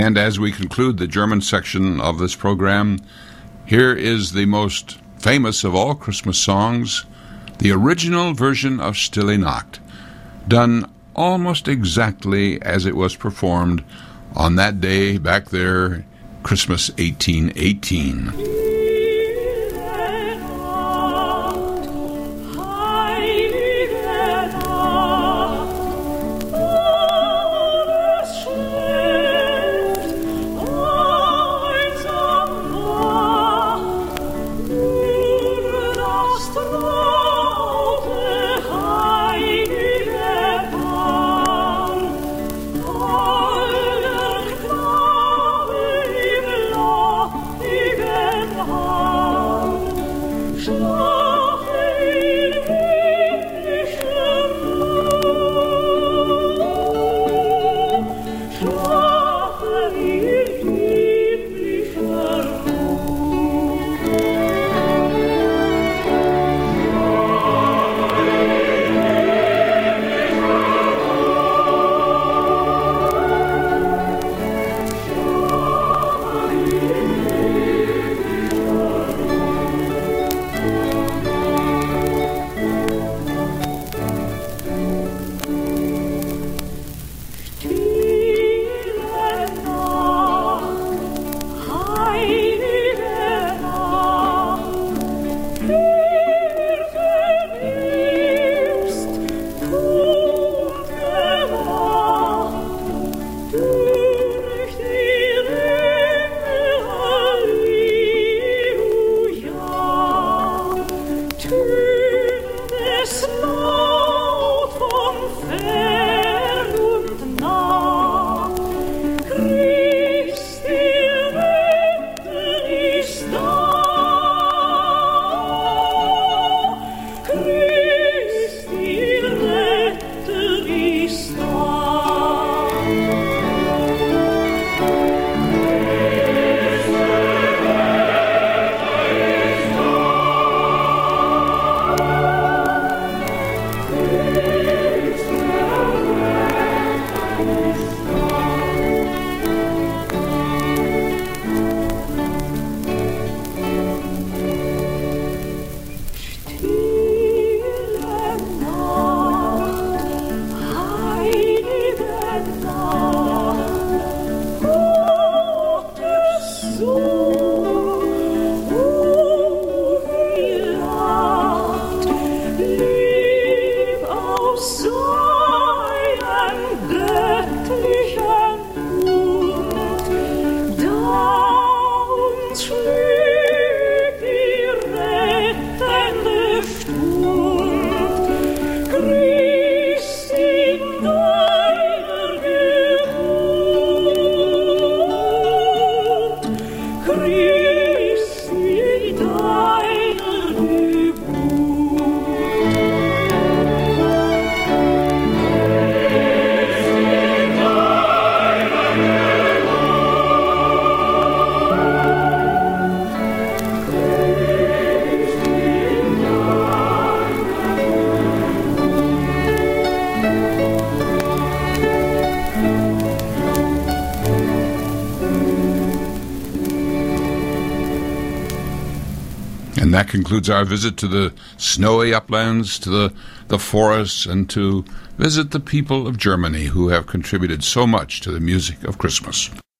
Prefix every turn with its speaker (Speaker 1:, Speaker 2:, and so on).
Speaker 1: And as we conclude the German section of this program, here is the most famous of all Christmas songs, the original version of Stille Nacht, done almost exactly as it was performed on that day back there, Christmas 1818. And that concludes our visit to the snowy uplands, to the forests, and to visit the people of Germany who have contributed so much to the music of Christmas.